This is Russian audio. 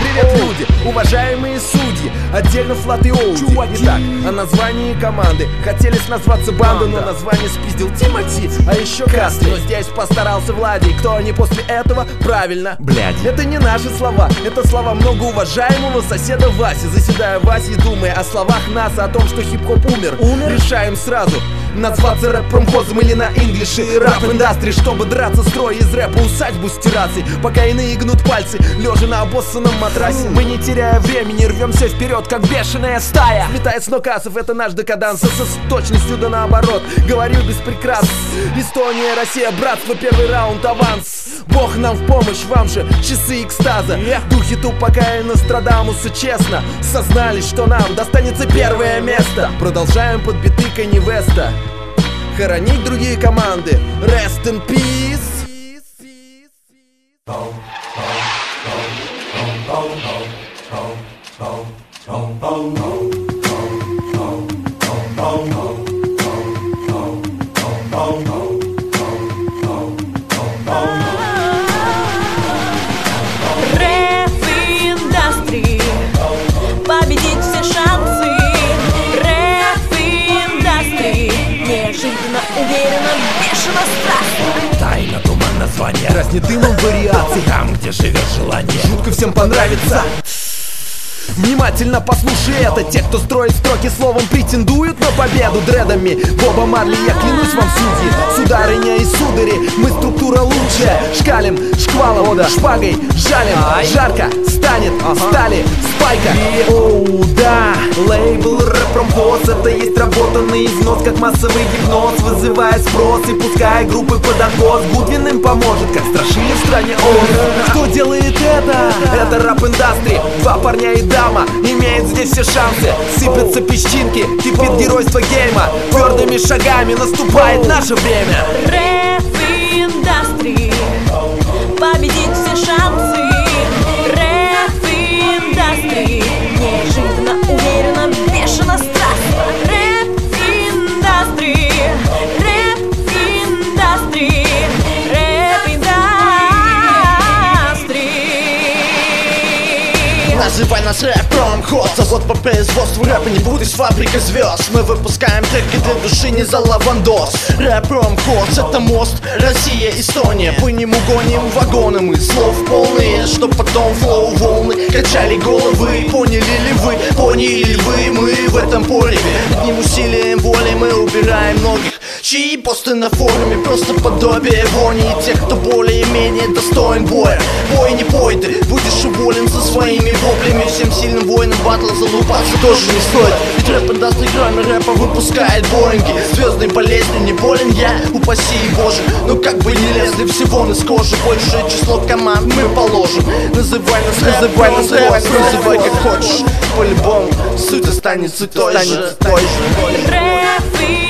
Привет, люди, уважаемые судьи, отдельно Флат и Оуди. Итак, о названии команды. Хотели назваться банда, но название спиздил Тимати, а еще Кастри. Но здесь постарался Владик. Кто они после этого? Правильно, блядь. Это не наши слова, это слова многоуважаемого соседа Васи. Заседая Васи, думая о словах нас, о том, что хип-хоп умер. Решаем сразу назваться рэп-промхозом или на инглише рэп-индастри, чтобы драться строй из рэпа усадьбу с террасой, пока иные гнут пальцы, лежа на обоссанном матрасе. Мы, не теряя времени, рвемся вперед, как бешеная стая. Сметает с ног асов, это наш декаданс, с точностью да наоборот. Говорю без прикрас. Эстония, Россия, братство, первый раунд, аванс. Бог нам в помощь, вам же часы экстаза. Духи Тупака и Нострадамуса честно сознались, что нам достанется первое место. Продолжаем под биты Канье Веста хоронить другие команды. Rest in peace. Рэп-индустрии победить все шансы. Рэп-индустрии неожиданно, уверенно, бешено, страстно. Тайна, туман, название дразнит дымом вариаций. Там, где живет желание, жутко всем понравится. Внимательно послушай это. Те, кто строит строки словом, претендуют на победу дредами. Боба Марли, я клянусь вам, судьи, сударыня и судари, мы структура лучшая. Шкалим, шквалом, шпагой, жалим. Жарко станет, стали, спайка. Оу, да, лейбл рэп-промхоз, это есть работанный износ, как массовый гипноз, вызывая спрос и пуская группы под откос. Гудвин им поможет, как страшили в стране Оз. Кто делает это? Это рэп-индастри. Два парня и дама имеют здесь все шансы. Сыпятся песчинки, кипит геройство гейма. Твердыми шагами наступает наше время. Рэп-индустрии победить все шансы. Рэп-индустрии неожиданно, уверенно, бешено, страстно. Рэп-индустрии, рэп-индустрии, рэп-индустрии. Называй нас рэп-промхоз, завод по производству рэпа, не будешь фабрикой звезд. Мы выпускаем треки для души, не за лавандос. Рэп-промхоз — это мост Россия, Эстония. По нему гоним вагоны, мы слов полные, чтоб потом флоу волны качали головы. Поняли ли вы, поняли вы, мы в этом порыве. Одним усилием воли мы убираем многих, чьи посты на форуме просто подобие вони. И тех, кто более-менее достоин боя. Бой не пой ты, будешь уволен со своими воплями. Всем сильным воинам батла залупаться тоже не стоит. Ведь рэп-индустрия кроме рэпа выпускает боинги. Звездной болезнью не болен я, упаси боже. Но как бы не лезли всего из кожи, большее число команд мы положим. Называй нас рэп, называй как хочешь. По-любому суть останется той же.